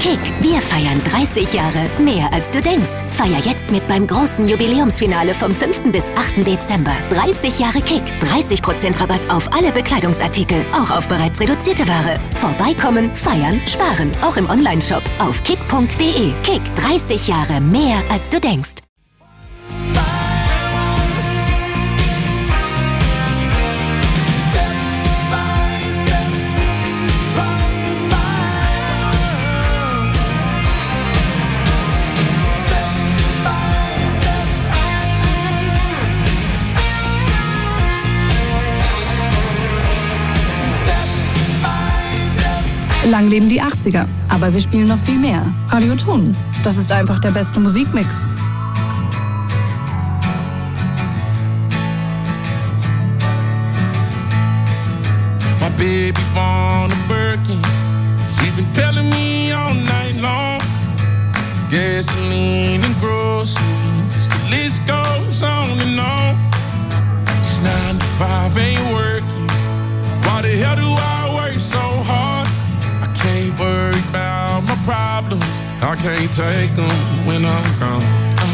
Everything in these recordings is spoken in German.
Kick, wir feiern 30 Jahre mehr als du denkst. Feier jetzt mit beim großen Jubiläumsfinale vom 5. bis 8. Dezember. 30 Jahre Kick, 30% Rabatt auf alle Bekleidungsartikel, auch auf bereits reduzierte Ware. Vorbeikommen, feiern, sparen, auch im Onlineshop auf kick.de. Kick, 30 Jahre mehr als du denkst. Lang leben die 80er, aber wir spielen noch viel mehr. Radio Ton, das ist einfach der beste Musikmix. My baby born a Birkin. She's been telling me all night long. Gasoline and groceries, the list goes on and on. It's 9 to 5, ain't working. Why the hell do I work so hard? Can't worry about my problems. I can't take them when I'm gone.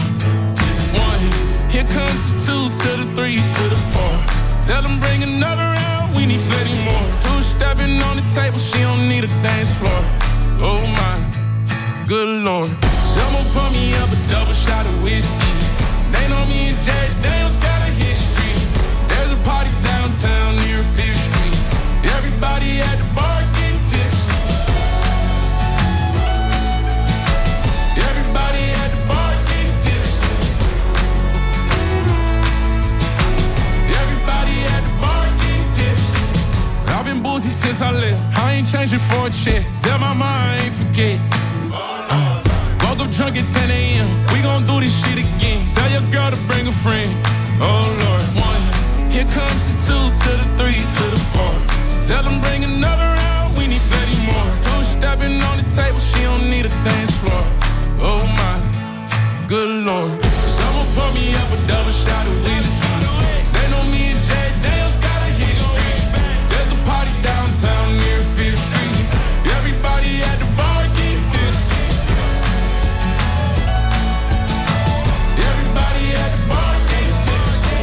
1, here comes the 2 to the 3 to the 4. Tell them bring another round, we need plenty more. 2 stepping on the table, she don't need a dance floor. Oh my, good Lord. Someone pour me up a double shot of whiskey. They know me and Jay Daniels got a history. There's a party downtown near 5th Street. Everybody at the bar getting tipsy. I've been boozy since I left. I ain't changing for a check. Tell my mom I ain't forget. Woke up drunk at 10 a.m. We gon' do this shit again. Tell your girl to bring a friend. Oh Lord. 1, here comes the 2 to the 3 to the 4. Tell them bring another round. We need plenty more. 2 stepping on the table. She don't need a dance floor. Oh my, good Lord. Someone pour me up a double shot of whiskey. They know me and Jay Daniels got a history. There's a party downtown near 5th Street. Everybody at the bar getting tipsy. Everybody at the bar getting tipsy.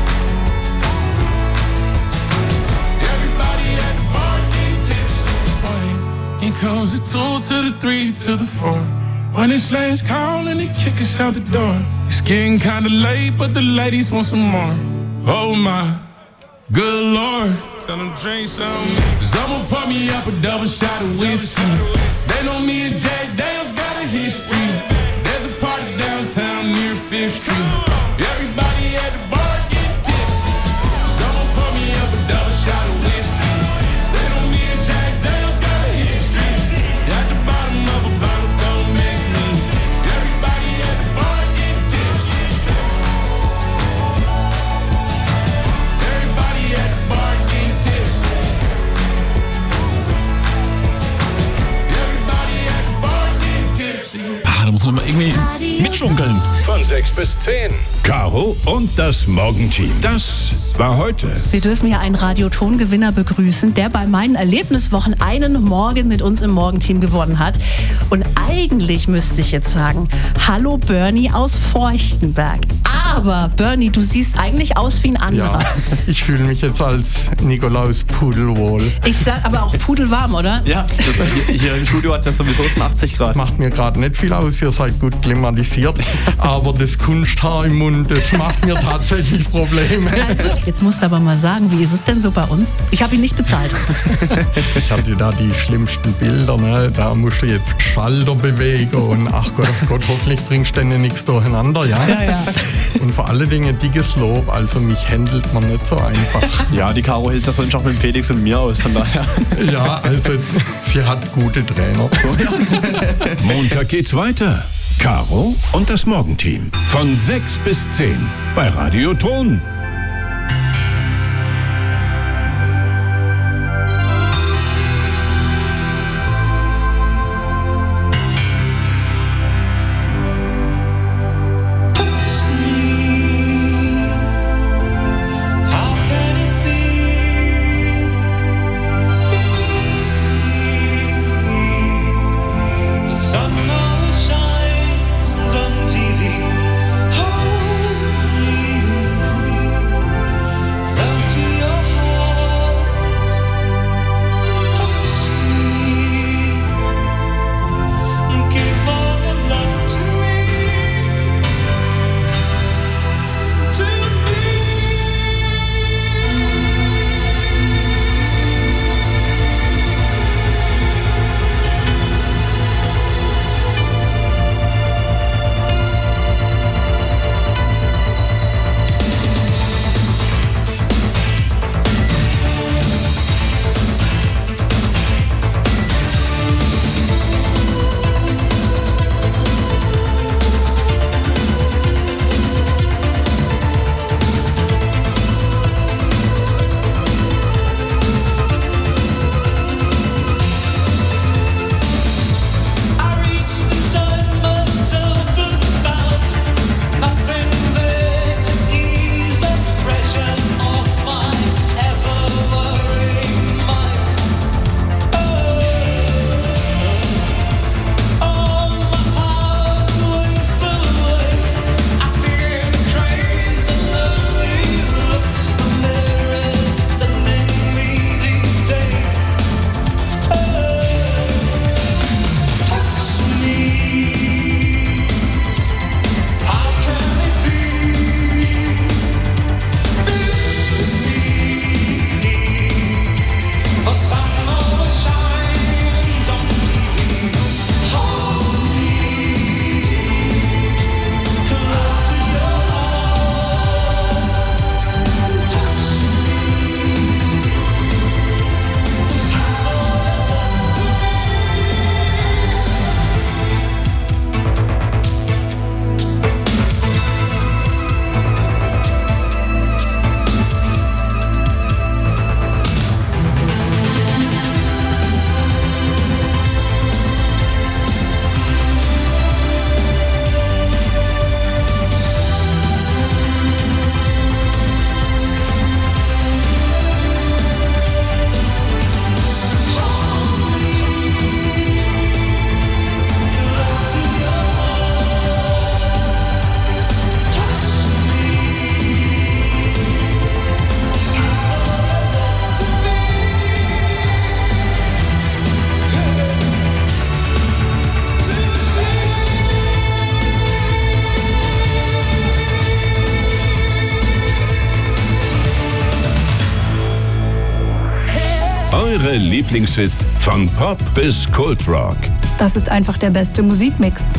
Everybody at the bar getting tipsy. Here comes the 2 to the 3 to the 4. When it's last call and they kick us out the door. It's getting kinda late, but the ladies want some more. Oh my, good Lord. Tell them drink some. Someone pour me up a double shot of whiskey. They know me and Jay Daniels got a history. There's a party downtown near 5th Street. Everybody at the bar getting tipsy. Someone pour me up a double shot of whiskey. They know me and Jay Daniels got a history. At the bottom of a bottle, don't miss me. Everybody at the bar getting tipsy. Everybody at the bar getting tipsy. Everybody at the bar getting tipsy. Da muss man mal irgendwie mitschunkeln. Von 6 bis 10. Caro und das Morgenteam. Das war heute. Wir dürfen hier einen Radiotongewinner begrüßen, der bei meinen Erlebniswochen einen Morgen mit uns im Morgenteam gewonnen hat. Und eigentlich müsste ich jetzt sagen, hallo Bernie aus Forchtenberg. Aber Bernie, du siehst eigentlich aus wie ein anderer. Ja, ich fühle mich jetzt als Nikolaus pudelwohl. Ich sag aber auch pudelwarm, oder? Ja, hier im Studio hat es ja sowieso 80 Grad. Macht mir gerade nicht viel aus, ihr seid gut klimatisiert. Aber das Kunsthaar im Mund, das macht mir tatsächlich Probleme. Also, jetzt musst du aber mal sagen, wie ist es denn so bei uns? Ich habe ihn nicht bezahlt. Ich hatte da die schlimmsten Bilder, ne? Da musst du jetzt Schalter bewegen und ach Gott, hoffentlich bringst du denn nichts durcheinander, ja? Ja. Und vor allen Dingen dickes Lob, also mich händelt man nicht so einfach. Ja, die Caro hält das sonst auch mit Felix und mir aus, von daher. Ja, also sie hat gute Trainer. So, ja. Montag geht's weiter. Caro und das Morgenteam. Von 6 bis 10 bei Radio Ton. The Ihre Lieblingshits von Pop bis Kultrock. Das ist einfach der beste Musikmix.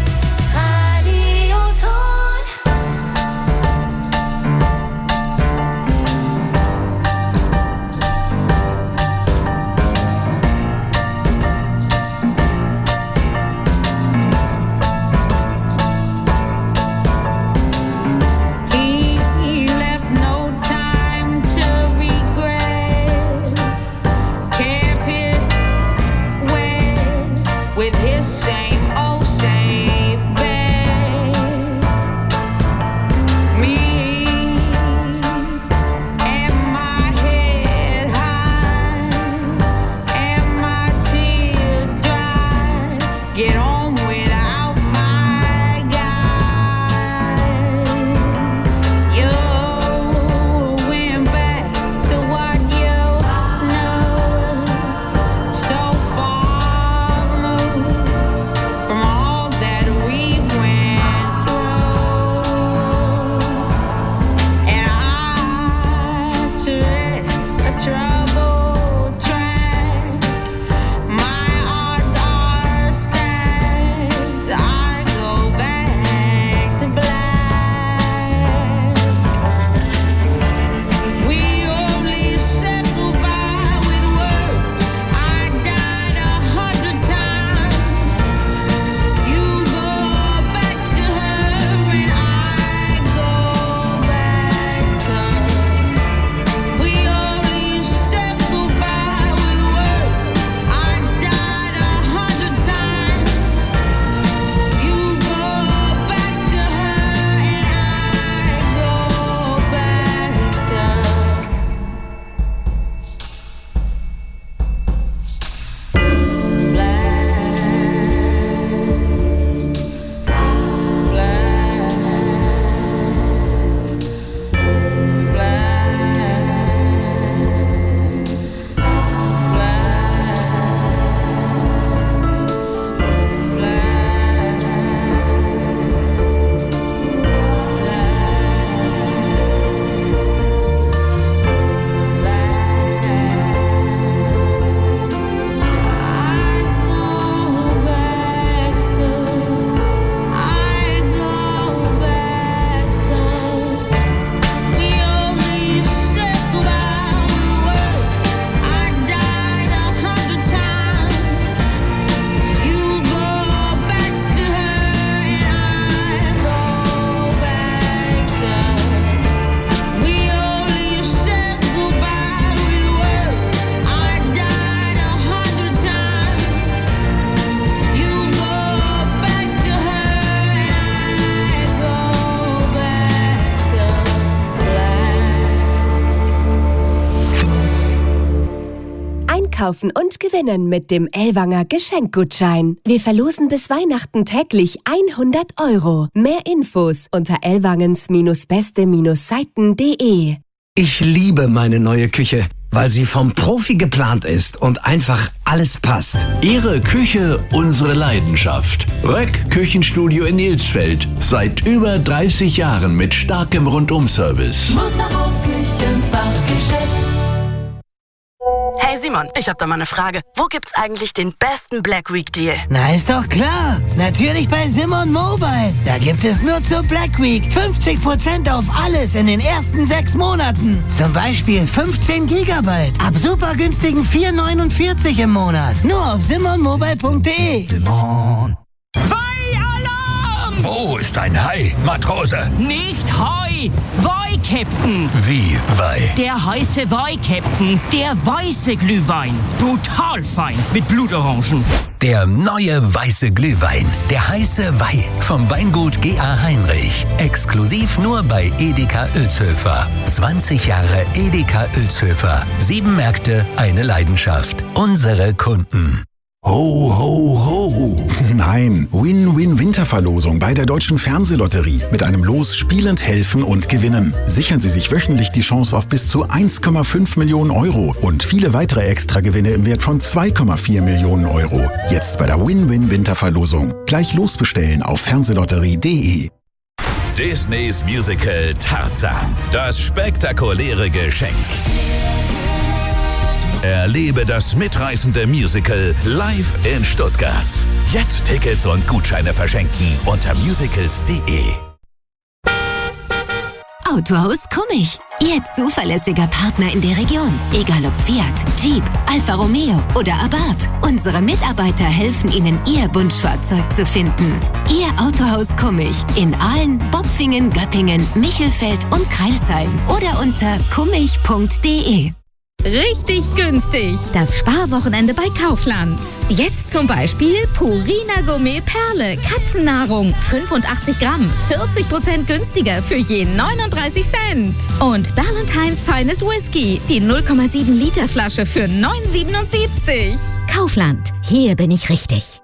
Kaufen und gewinnen mit dem Ellwanger Geschenkgutschein. Wir verlosen bis Weihnachten täglich 100 €. Mehr Infos unter ellwangens-beste-seiten.de. Ich liebe meine neue Küche, weil sie vom Profi geplant ist und einfach alles passt. Ihre Küche, unsere Leidenschaft. Röck Küchenstudio in Ilsfeld. Seit über 30 Jahren mit starkem Rundum-Service. Musterhaus Küchenfachgeschäft. Hey Simon, ich hab da mal eine Frage. Wo gibt's eigentlich den besten Black Week Deal? Na, ist doch klar. Natürlich bei Simon Mobile. Da gibt es nur zur Black Week 50% auf alles in den ersten 6 Monaten. Zum Beispiel 15 Gigabyte. Ab super günstigen 4,49 im Monat. Nur auf simonmobile.de. Simon. Feueralarm! Wo ist ein Hai, Matrose? Nicht Hai, Woi, Captain. Wie Wei? Der heiße Woi, Captain. Der weiße Glühwein. Total fein mit Blutorangen. Der neue weiße Glühwein. Der heiße Wei. Vom Weingut G.A. Heinrich. Exklusiv nur bei Edeka Uelzhöfer. 20 Jahre Edeka Uelzhöfer. 7 Märkte, eine Leidenschaft. Unsere Kunden. Ho, ho, ho. Nein, Win-Win-Winterverlosung bei der Deutschen Fernsehlotterie. Mit einem Los spielend helfen und gewinnen. Sichern Sie sich wöchentlich die Chance auf bis zu 1,5 Millionen € und viele weitere Extragewinne im Wert von 2,4 Millionen €. Jetzt bei der Win-Win-Winterverlosung. Gleich losbestellen auf fernsehlotterie.de. Disneys Musical Tarzan. Das spektakuläre Geschenk. Erlebe das mitreißende Musical live in Stuttgart. Jetzt Tickets und Gutscheine verschenken unter musicals.de. Autohaus Kummich. Ihr zuverlässiger Partner in der Region. Egal ob Fiat, Jeep, Alfa Romeo oder Abarth. Unsere Mitarbeiter helfen Ihnen, Ihr Wunschfahrzeug zu finden. Ihr Autohaus Kummich in Aalen, Bopfingen, Göppingen, Michelfeld und Crailsheim. Oder unter kummich.de. Richtig günstig. Das Sparwochenende bei Kaufland. Jetzt zum Beispiel Purina Gourmet Perle. Katzennahrung. 85 Gramm. 40% günstiger für je 39 Cent. Und Ballantines Finest Whisky. Die 0,7 Liter Flasche für 9,77. Kaufland. Hier bin ich richtig.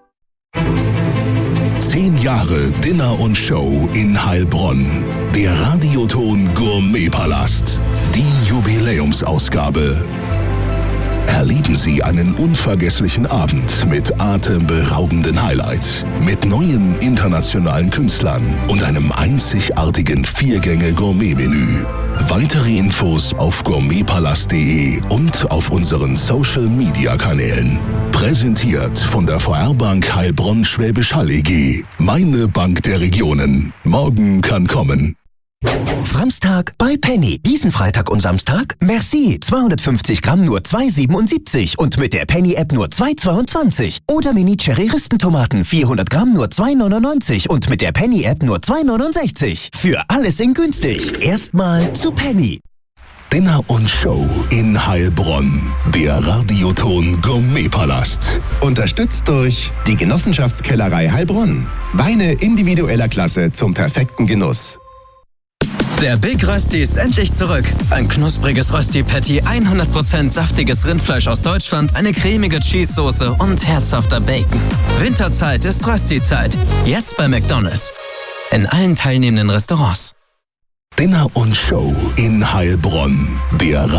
10 Jahre Dinner und Show in Heilbronn. Der Radioton Gourmetpalast. Die Jubiläumsausgabe. Erleben Sie einen unvergesslichen Abend mit atemberaubenden Highlights, mit neuen internationalen Künstlern und einem einzigartigen 4-Gänge-Gourmet-Menü. Weitere Infos auf gourmetpalast.de und auf unseren Social-Media-Kanälen. Präsentiert von der VR-Bank Heilbronn-Schwäbisch Hall EG. Meine Bank der Regionen. Morgen kann kommen. Samstag bei Penny. Diesen Freitag und Samstag Merci. 250 Gramm nur 2,77 und mit der Penny-App nur 2,22. Oder Mini-Cherry-Rispentomaten 400 Gramm nur 2,99 und mit der Penny-App nur 2,69. Für alles in günstig. Erstmal zu Penny. Dinner und Show in Heilbronn. Der Radioton Gourmetpalast. Unterstützt durch die Genossenschaftskellerei Heilbronn. Weine individueller Klasse zum perfekten Genuss. Der Big Rösti ist endlich zurück. Ein knuspriges Rösti-Patty, 100% saftiges Rindfleisch aus Deutschland, eine cremige Cheese-Soße und herzhafter Bacon. Winterzeit ist Rösti-Zeit. Jetzt bei McDonald's. In allen teilnehmenden Restaurants. Dinner und Show in Heilbronn. Der